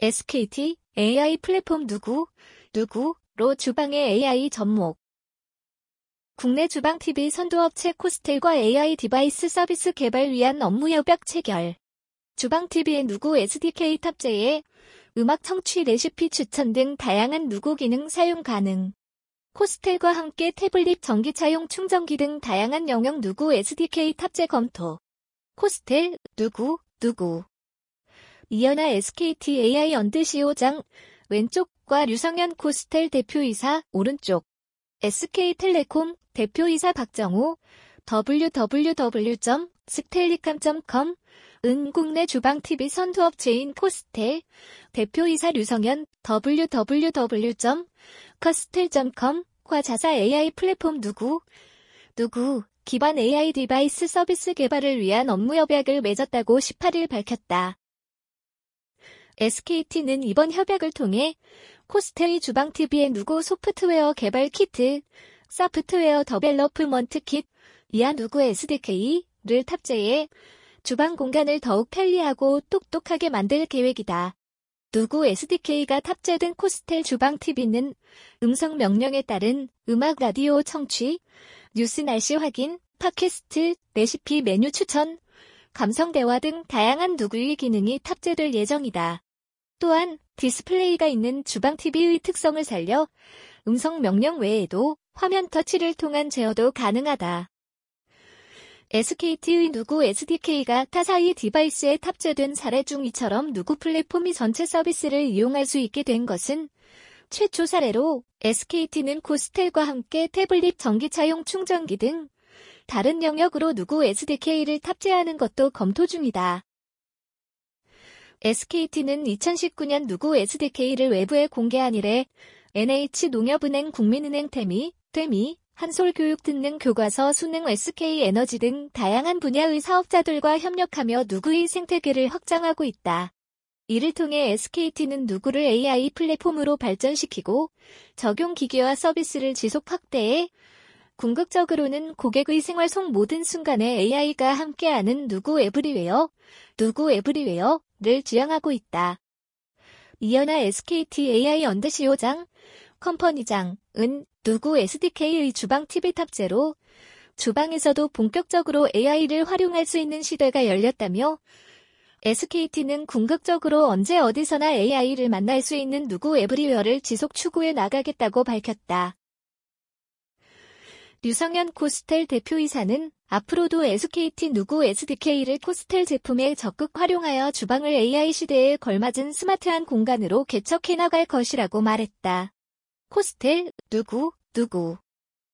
SKT AI 플랫폼 누구로 주방의 AI 접목. 국내 주방 TV 선도업체 코스텔과 AI 디바이스 서비스 개발 위한 업무 협약 체결. 주방 TV의 누구 SDK 탑재에 음악 청취 레시피 추천 등 다양한 누구 기능 사용 가능. 코스텔과 함께 태블릿 전기차용 충전기 등 다양한 영역 누구 SDK 탑재 검토. 코스텔 누구. 이연아 SKT AI 언더CEO장 왼쪽과 류성현 코스텔 대표이사 오른쪽. SK텔레콤 대표이사 박정우 www.stellicam.com 국내 주방TV 선도업체인 코스텔 대표이사 류성현 www.costel.com 과 자사 AI 플랫폼 누구 기반 AI 디바이스 서비스 개발을 위한 업무 협약을 맺었다고 18일 밝혔다. SKT는 이번 협약을 통해 코스텔의 주방TV의 누구 소프트웨어 개발 키트, 소프트웨어 더벨로프먼트 킷, 이하 누구 SDK를 탑재해 주방 공간을 더욱 편리하고 똑똑하게 만들 계획이다. 누구 SDK가 탑재된 코스텔 주방TV는 음성 명령에 따른 음악 라디오 청취, 뉴스 날씨 확인, 팟캐스트, 레시피 메뉴 추천, 감성 대화 등 다양한 누구의 기능이 탑재될 예정이다. 또한 디스플레이가 있는 주방TV의 특성을 살려 음성 명령 외에도 화면 터치를 통한 제어도 가능하다. SKT의 누구 SDK가 타사의 디바이스에 탑재된 사례 중 이처럼 누구 플랫폼이 전체 서비스를 이용할 수 있게 된 것은 최초 사례로 SKT는 코스텔과 함께 태블릿 전기차용 충전기 등 다른 영역으로 누구 SDK를 탑재하는 것도 검토 중이다. SKT는 2019년 누구 SDK를 외부에 공개한 이래 NH농협은행 국민은행 태미, 한솔교육 듣는 교과서 수능 SK에너지 등 다양한 분야의 사업자들과 협력하며 누구의 생태계를 확장하고 있다. 이를 통해 SKT는 누구를 AI 플랫폼으로 발전시키고 적용 기계와 서비스를 지속 확대해 궁극적으로는 고객의 생활 속 모든 순간에 AI가 함께하는 누구 에브리웨어를 지향하고 있다. 이연아 SKT AI 언더CEO장 컴퍼니장은 누구 SDK의 주방 TV 탑재로 주방에서도 본격적으로 AI를 활용할 수 있는 시대가 열렸다며 SKT는 궁극적으로 언제 어디서나 AI를 만날 수 있는 누구 에브리웨어를 지속 추구해 나가겠다고 밝혔다. 류성현 코스텔 대표이사는 앞으로도 SKT 누구 SDK를 코스텔 제품에 적극 활용하여 주방을 AI 시대에 걸맞은 스마트한 공간으로 개척해 나갈 것이라고 말했다. 코스텔 누구